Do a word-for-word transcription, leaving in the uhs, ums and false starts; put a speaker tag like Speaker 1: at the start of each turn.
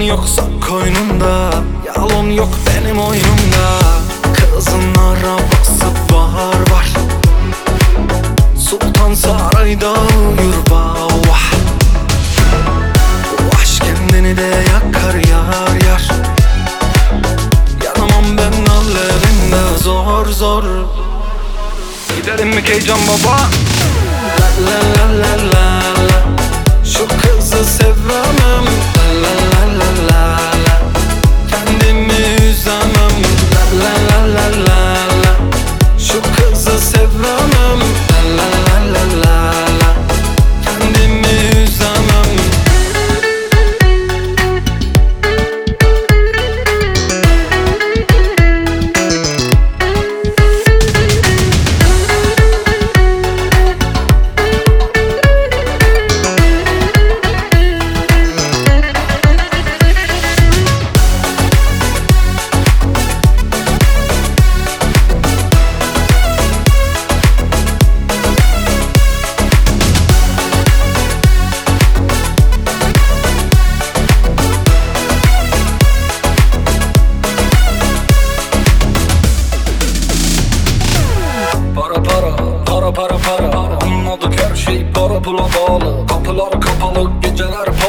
Speaker 1: yoksa koynunda, yalan yok benim oyunumda. Kızın arabası var var, Sultan Saray'da uyur vah. Bu aşk kendini de yakar yar yar. Yanamam ben alevinde zor zor. Gidelim mi Keycan baba? La la la la la la. Şu kızı sevemem. La la la la la la. Kendimi üzemem. La la la la la la. Şu kızı sevemem. La la la la la la. Kendimi üzemem. Para para para, anladık her şey para pula bağlı. Kapılar kapalı, geceler